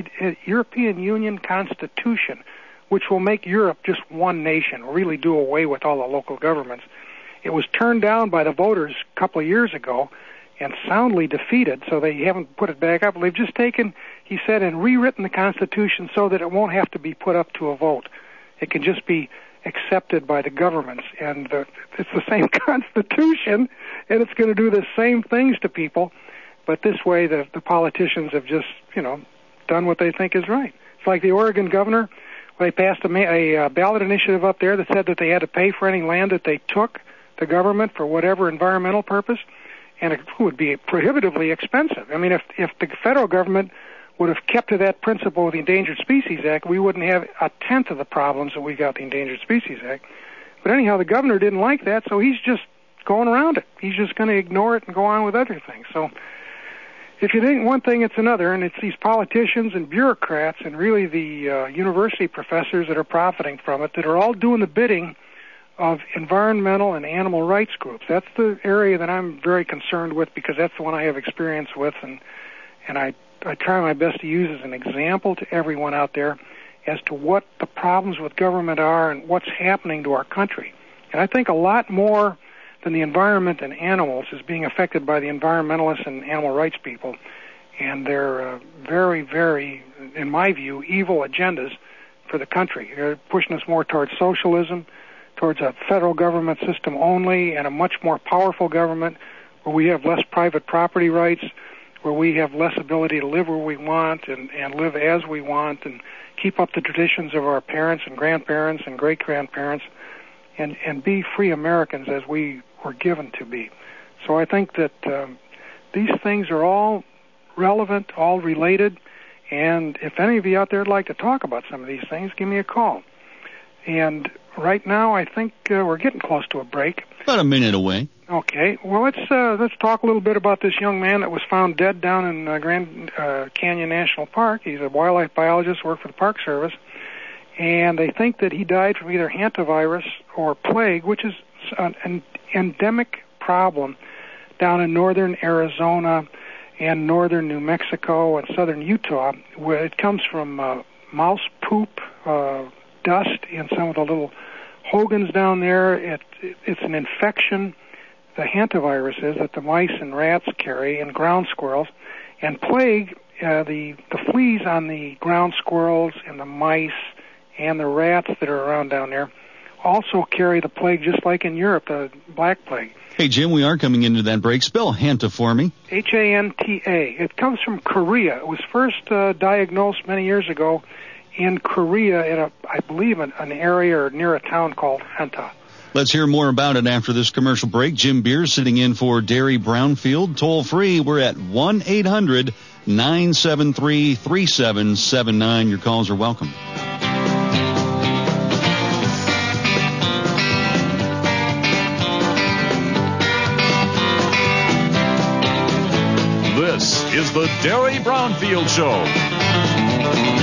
European Union Constitution, which will make Europe just one nation, really do away with all the local governments, it was turned down by the voters a couple of years ago and soundly defeated, so they haven't put it back up. They've just taken, he said, and rewritten the Constitution so that it won't have to be put up to a vote. It can just be accepted by the governments, and the, it's the same Constitution, and it's going to do the same things to people, but this way the, the politicians have just, you know, done what they think is right. It's like the Oregon governor. They passed a, a, a ballot initiative up there that said that they had to pay for any land that they took, the government, for whatever environmental purpose, and it would be prohibitively expensive. I mean, if if the federal government would have kept to that principle of the Endangered Species Act, we wouldn't have a tenth of the problems that we got the Endangered Species Act. But anyhow, the governor didn't like that, so he's just going around it. He's just going to ignore it and go on with other things. So if you think one thing, it's another, and it's these politicians and bureaucrats and really the uh, university professors that are profiting from it that are all doing the bidding of environmental and animal rights groups. That's the area that I'm very concerned with because that's the one I have experience with, and and I, I try my best to use as an example to everyone out there as to what the problems with government are and what's happening to our country. And I think a lot more than the environment and animals is being affected by the environmentalists and animal rights people, and their uh, very, very, in my view, evil agendas for the country. They're pushing us more towards socialism, towards a federal government system only, and a much more powerful government where we have less private property rights, where we have less ability to live where we want and, and live as we want and keep up the traditions of our parents and grandparents and great-grandparents and, and be free Americans as we were given to be. So I think that um, these things are all relevant, all related, and if any of you out there would like to talk about some of these things, give me a call. And right now, I think uh, we're getting close to a break. About a minute away. Okay. Well, let's uh, let's talk a little bit about this young man that was found dead down in uh, Grand uh, Canyon National Park. He's a wildlife biologist, worked for the Park Service, and they think that he died from either hantavirus or plague, which is an, an endemic problem down in northern Arizona and northern New Mexico and southern Utah, where it comes from uh, mouse poop, uh, dust in some of the little hogans down there. It, it, it's an infection, the hantavirus is, that the mice and rats carry, and ground squirrels. And plague, uh, the, the fleas on the ground squirrels and the mice and the rats that are around down there also carry the plague just like in Europe, the black plague. Hey, Jim, we are coming into that break. Spell Hanta for me. H A N T A. It comes from Korea. It was first uh, diagnosed many years ago in Korea in, a, I believe, an, an area or near a town called Hanta. Let's hear more about it after this commercial break. Jim Beers sitting in for Derry Brownfield. Toll free, we're at one eight hundred nine seven three three seven seven nine. Your calls are welcome. This is the Derry Brownfield Show.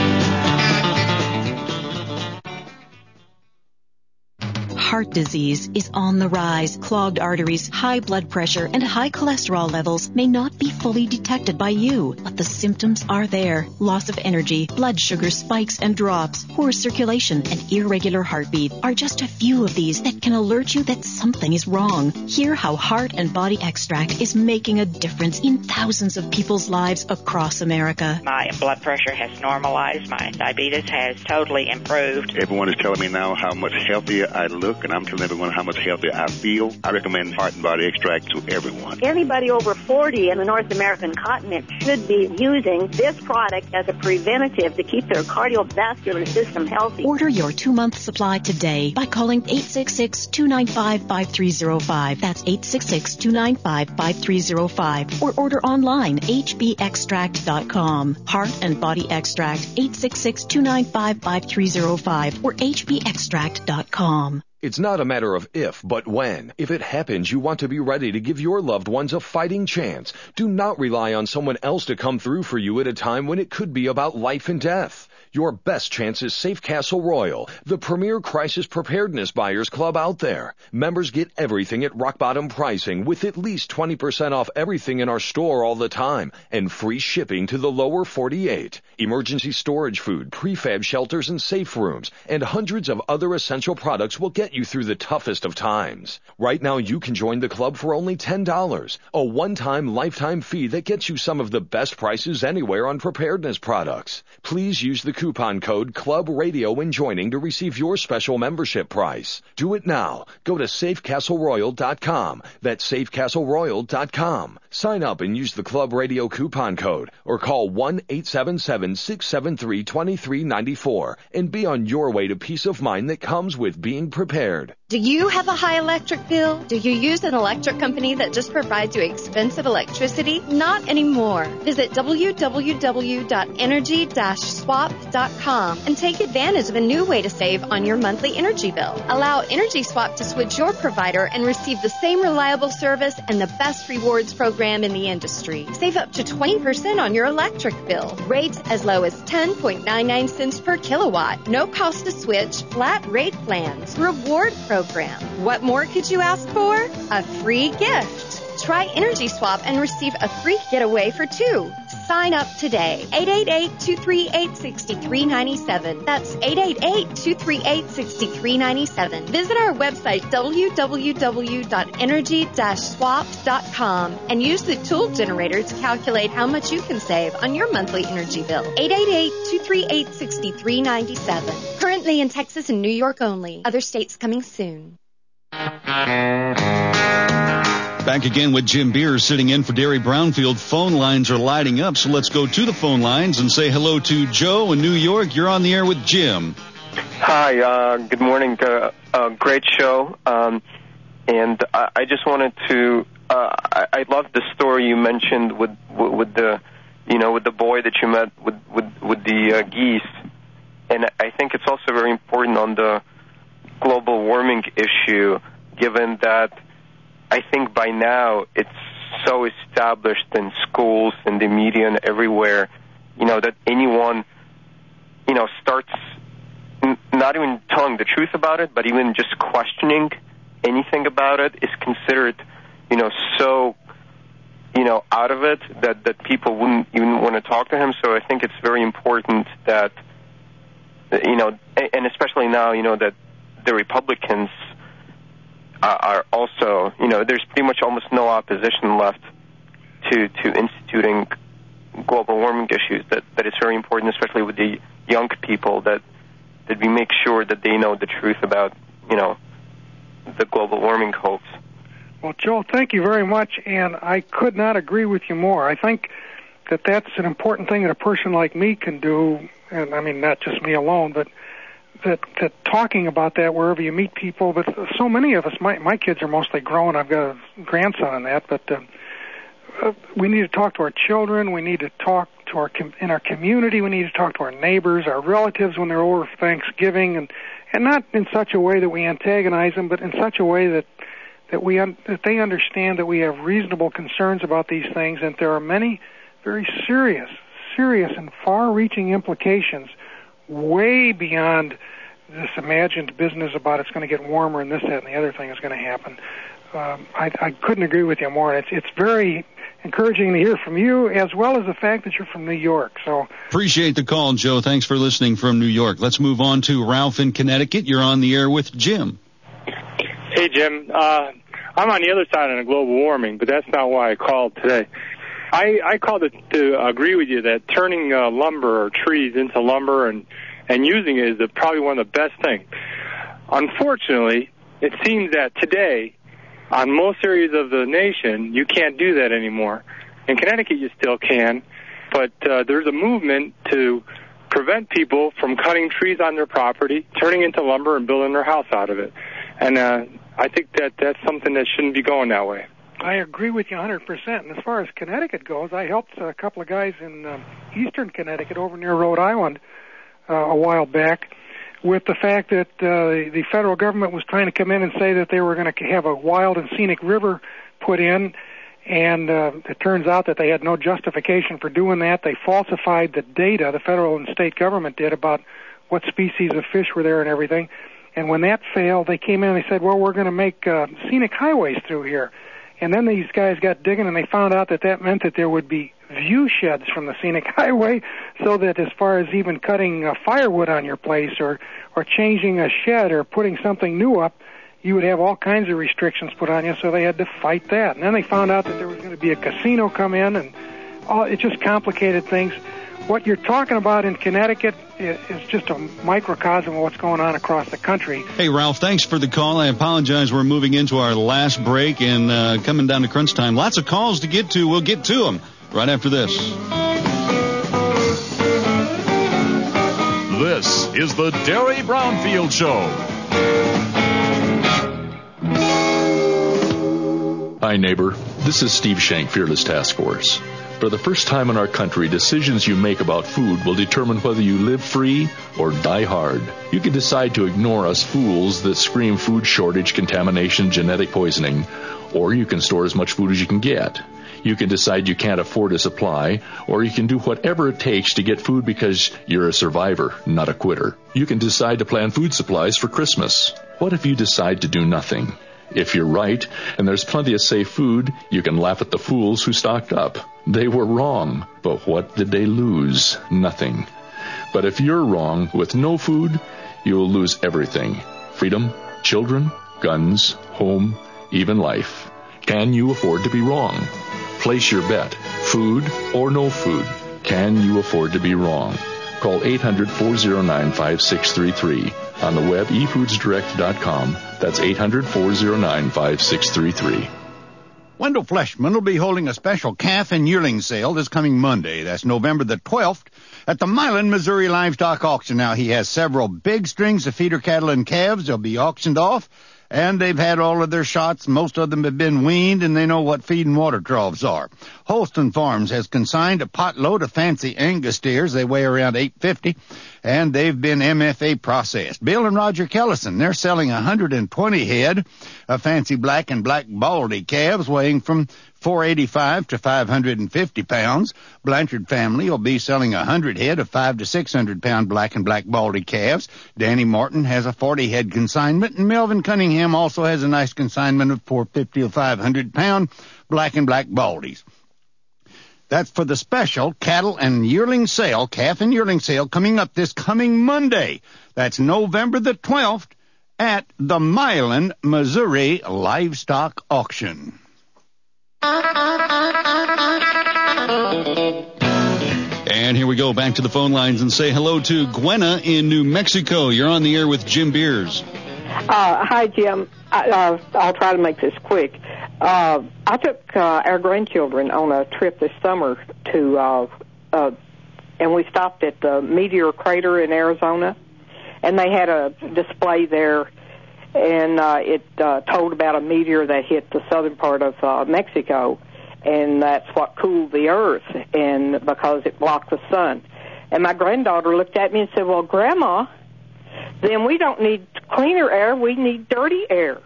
Heart disease is on the rise. Clogged arteries, high blood pressure, and high cholesterol levels may not be fully detected by you, but the symptoms are there. Loss of energy, blood sugar spikes and drops, poor circulation, and irregular heartbeat are just a few of these that can alert you that something is wrong. Hear how Heart and Body Extract is making a difference in thousands of people's lives across America. My blood pressure has normalized. My diabetes has totally improved. Everyone is telling me now how much healthier I look, and I'm telling everyone how much healthier I feel. I recommend Heart and Body Extract to everyone. Anybody over forty in the North American continent should be using this product as a preventative to keep their cardiovascular system healthy. Order your two-month supply today by calling eight six six, two nine five, five three zero five. That's eight six six, two nine five, five three zero five. Or order online, h b extract dot com. Heart and Body Extract, eight six six, two nine five, five three zero five or h b extract dot com. It's not a matter of if, but when. If it happens, you want to be ready to give your loved ones a fighting chance. Do not rely on someone else to come through for you at a time when it could be about life and death. Your best chance is Safe Castle Royal, the premier crisis preparedness buyers club out there. Members get everything at rock bottom pricing with at least twenty percent off everything in our store all the time and free shipping to the lower forty-eight. Emergency storage food, prefab shelters and safe rooms, and hundreds of other essential products will get you through the toughest of times. Right now you can join the club for only ten dollars, a one-time lifetime fee that gets you some of the best prices anywhere on preparedness products. Please use the coupon code Club Radio when joining to receive your special membership price. Do it now. Go to safe castle royal dot com. That's safe castle royal dot com. Sign up and use the Club Radio coupon code or call one eight seven seven, six seven three, two three nine four and be on your way to peace of mind that comes with being prepared. Do you have a high electric bill? Do you use an electric company that just provides you expensive electricity? Not anymore. Visit w w w dot energy dash swap dot com and take advantage of a new way to save on your monthly energy bill. Allow Energy Swap to switch your provider and receive the same reliable service and the best rewards program in the industry. Save up to twenty percent on your electric bill. Rates as low as ten point nine nine cents per kilowatt. No cost to switch. Flat rate plans. Reward program. What more could you ask for? A free gift. Try Energy Swap and receive a free getaway for two. Sign up today. eight eight eight, two three eight, six three nine seven. That's eight eight eight, two three eight, six three nine seven. Visit our website, w w w dot energy dash swap dot com, and use the tool generator to calculate how much you can save on your monthly energy bill. eight eight eight, two three eight, six three nine seven. Currently in Texas and New York only. Other states coming soon. Back again with Jim Beers sitting in for Derry Brownfield. Phone lines are lighting up, so let's go to the phone lines and say hello to Joe in New York. You're on the air with Jim. Hi, uh, good morning. Uh, uh, great show. Um, and I, I just wanted to, uh, I, I love the story you mentioned with, with, with the, you know, with the boy that you met with, with, with the uh, geese. And I think it's also very important on the global warming issue, given that I think by now it's so established in schools and the media and everywhere, you know, that anyone, you know, starts n- not even telling the truth about it, but even just questioning anything about it is considered, you know, so, you know, out of it that, that people wouldn't even want to talk to him. So I think it's very important that, you know, and especially now, you know, that the Republicans are also, you know, there's pretty much almost no opposition left to to instituting global warming issues, that, that it's very important, especially with the young people, that that we make sure that they know the truth about, you know, the global warming hoax. Well, Joel, thank you very much, and I could not agree with you more. I think that that's an important thing that a person like me can do, and I mean, not just me alone, but That, that talking about that wherever you meet people, but so many of us, my my kids are mostly grown. I've got a grandson and that, but uh, uh, we need to talk to our children. We need to talk to our com- in our community. We need to talk to our neighbors, our relatives when they're over for Thanksgiving, and and not in such a way that we antagonize them, but in such a way that that we un- that they understand that we have reasonable concerns about these things, and there are many very serious, serious and far-reaching implications way beyond this imagined business about it's going to get warmer and this, that, and the other thing is going to happen. Um, I, I couldn't agree with you more. It's it's very encouraging to hear from you, as well as the fact that you're from New York. So appreciate the call, Joe. Thanks for listening from New York. Let's move on to Ralph in Connecticut. You're on the air with Jim. Hey, Jim. Uh, I'm on the other side of the global warming, but that's not why I called today. I, I called it to agree with you that turning uh, lumber or trees into lumber and, and using it is the, probably one of the best things. Unfortunately, it seems that today, on most areas of the nation, you can't do that anymore. In Connecticut, you still can, but uh, there's a movement to prevent people from cutting trees on their property, turning into lumber, and building their house out of it. And uh, I think that that's something that shouldn't be going that way. I agree with you one hundred percent. And as far as Connecticut goes, I helped a couple of guys in uh, eastern Connecticut over near Rhode Island uh, a while back with the fact that uh, the federal government was trying to come in and say that they were going to have a wild and scenic river put in, and uh, it turns out that they had no justification for doing that. They falsified the data, the federal and state government did, about what species of fish were there and everything. And when that failed, they came in and they said, well, we're going to make uh, scenic highways through here. And then these guys got digging, and they found out that that meant that there would be view sheds from the scenic highway, so that as far as even cutting uh, firewood on your place or, or changing a shed or putting something new up, you would have all kinds of restrictions put on you, so they had to fight that. And then they found out that there was going to be a casino come in, and all, it just complicated things. What you're talking about in Connecticut is, is just a microcosm of what's going on across the country. Hey, Ralph, thanks for the call. I apologize. We're moving into our last break and uh, coming down to crunch time. Lots of calls to get to. We'll get to them right after this. This is the Derry Brownfield Show. Hi, neighbor. This is Steve Shank, Fearless Task Force. For the first time in our country, decisions you make about food will determine whether you live free or die hard. You can decide to ignore us fools that scream food shortage, contamination, genetic poisoning, or you can store as much food as you can get. You can decide you can't afford a supply, or you can do whatever it takes to get food because you're a survivor, not a quitter. You can decide to plan food supplies for Christmas. What if you decide to do nothing? If you're right, and there's plenty of safe food, you can laugh at the fools who stocked up. They were wrong, but what did they lose? Nothing. But if you're wrong, with no food, you'll lose everything. Freedom, children, guns, home, even life. Can you afford to be wrong? Place your bet. Food or no food. Can you afford to be wrong? Call eight hundred, four oh nine, five six three three. On the web, e foods direct dot com. That's eight hundred, four oh nine, five six three three. Wendell Fleshman will be holding a special calf and yearling sale this coming Monday. That's November the twelfth at the Milan, Missouri Livestock Auction. Now, he has several big strings of feeder cattle and calves. They'll be auctioned off, and they've had all of their shots. Most of them have been weaned, and they know what feed and water troughs are. Holston Farms has consigned a potload of fancy Angus steers. They weigh around eight fifty, and they've been M F A processed. Bill and Roger Kellison, they're selling one hundred twenty head of fancy black and black baldy calves weighing from four eighty-five to five hundred fifty pounds. Blanchard family will be selling one hundred head of five to six hundred pound black and black baldy calves. Danny Martin has a forty head consignment, and Melvin Cunningham also has a nice consignment of four fifty to five hundred pound black and black baldies. That's for the special cattle and yearling sale, calf and yearling sale, coming up this coming Monday. That's November the twelfth at the Milan, Missouri Livestock Auction. And here we go back to the phone lines and say hello to Gwenna in New Mexico. You're on the air with Jim Beers. Uh, hi, Jim. I, uh, I'll try to make this quick. Uh, I took uh, our grandchildren on a trip this summer to, uh, uh, and we stopped at the Meteor Crater in Arizona, and they had a display there, and uh, it uh, told about a meteor that hit the southern part of uh, Mexico, and that's what cooled the earth, and because it blocked the sun. And my granddaughter looked at me and said, well, Grandma, then we don't need cleaner air, we need dirty air.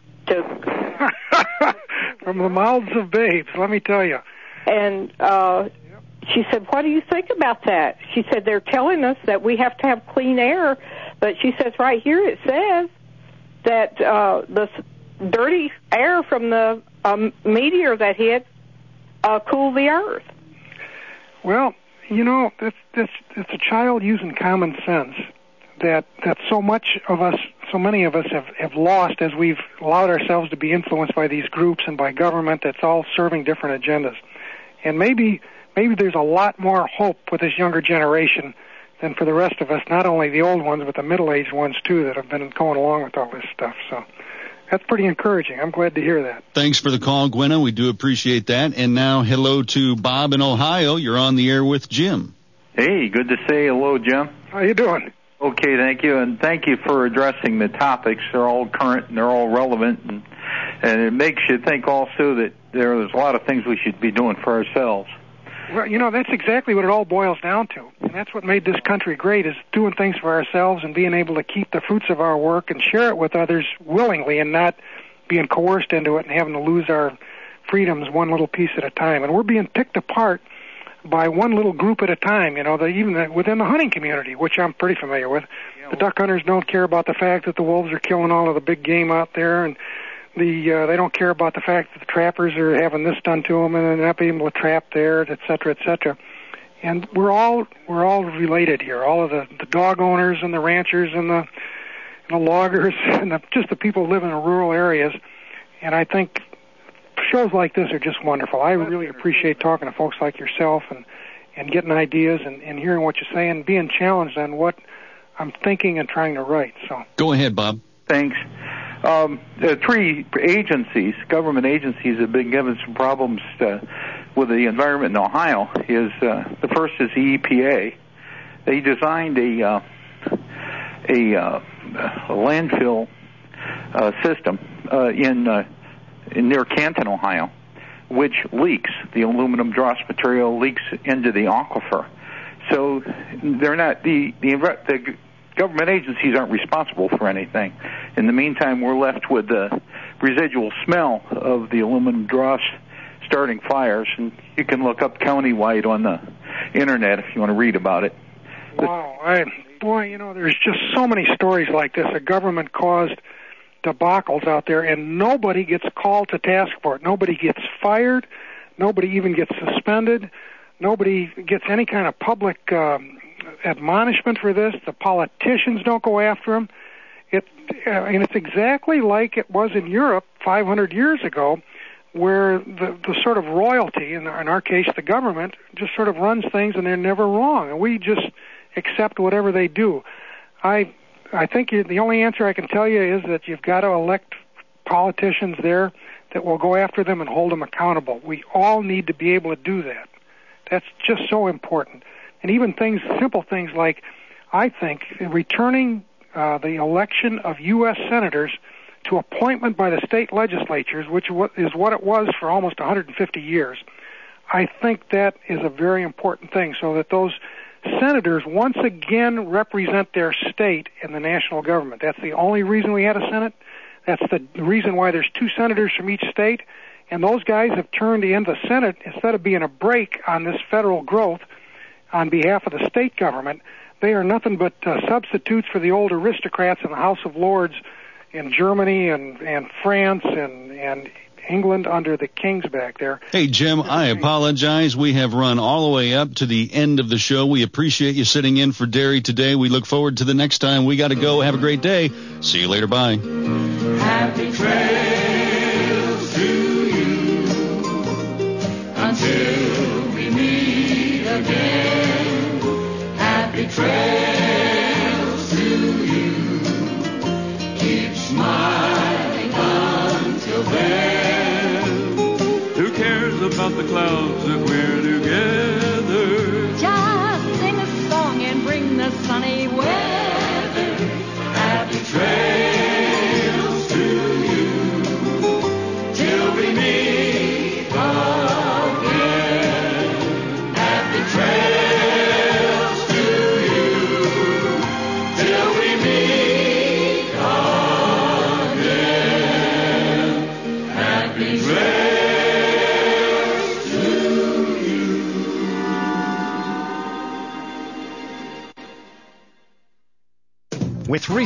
To From the mouths of babes, let me tell you. And uh, she said, what do you think about that? She said, they're telling us that we have to have clean air, but she says right here it says that uh, the dirty air from the um, meteor that hit uh, cooled the earth. Well, you know, it's, it's, it's a child using common sense that, that so much of us, so many of us have, have lost as we've allowed ourselves to be influenced by these groups and by government that's all serving different agendas. And maybe maybe there's a lot more hope with this younger generation than for the rest of us, not only the old ones, but the middle-aged ones, too, that have been going along with all this stuff. So that's pretty encouraging. I'm glad to hear that. Thanks for the call, Gwenna. We do appreciate that. And now hello to Bob in Ohio. You're on the air with Jim. Hey, good to say hello, Jim. How you doing? Okay, thank you, and thank you for addressing the topics. They're all current and they're all relevant, and, and it makes you think also that there's a lot of things we should be doing for ourselves. Well, you know, that's exactly what it all boils down to, and that's what made this country great, is doing things for ourselves and being able to keep the fruits of our work and share it with others willingly and not being coerced into it and having to lose our freedoms one little piece at a time. And we're being picked apart by one little group at a time, you know, the, even the, within the hunting community, which I'm pretty familiar with. The duck hunters don't care about the fact that the wolves are killing all of the big game out there, and the uh, they don't care about the fact that the trappers are having this done to them and they're not being able to trap there, et cetera, et cetera. And we're all we're all related here. All of the, the dog owners and the ranchers and the, and the loggers and the, just the people who live in the rural areas. And I think shows like this are just wonderful. I really appreciate talking to folks like yourself and, and getting ideas and, and hearing what you say and being challenged on what I'm thinking and trying to write. So go ahead, Bob. Thanks. Um, the three agencies, government agencies, have been given some problems uh, with the environment in Ohio. Is uh, the first is the E P A. They designed a uh, a, uh, a landfill uh, system uh, in. Uh, near Canton, Ohio, which leaks. The aluminum dross material leaks into the aquifer. So they're not the, the the government agencies aren't responsible for anything. In the meantime, we're left with the residual smell of the aluminum dross starting fires, and you can look up countywide on the internet if you want to read about it. Wow, I, boy, you know, there's just so many stories like this. A government caused debacles out there, and nobody gets called to task for it. Nobody gets fired. Nobody even gets suspended. Nobody gets any kind of public um, admonishment for this. The politicians don't go after them. It, uh, and it's exactly like it was in Europe five hundred years ago, where the, the sort of royalty, in our, in our case the government, just sort of runs things and they're never wrong. And we just accept whatever they do. I I think you, the only answer I can tell you is that you've got to elect politicians there that will go after them and hold them accountable. We all need to be able to do that. That's just so important. And even things, simple things like, I think, returning uh, the election of U S senators to appointment by the state legislatures, which is what it was for almost one hundred fifty years, I think that is a very important thing, so that those senators once again represent their state in the national government. That's the only reason we had a Senate. That's the reason why there's two senators from each state. And those guys have turned in the Senate, instead of being a brake on this federal growth on behalf of the state government, they are nothing but uh, substitutes for the old aristocrats in the House of Lords in Germany and, and France and, and England under the kings back there. Hey, Jim, I apologize. We have run all the way up to the end of the show. We appreciate you sitting in for Derry today. We look forward to the next time. We got to go. Have a great day. See you later. Bye. Happy trails to you until we meet again. Happy trails to you. Keep smiling until then. Who cares about the clouds if we're together? Just sing a song and bring the sunny weather. Happy trails to you till we meet again. Happy trails to you till we meet again. Happy trails. with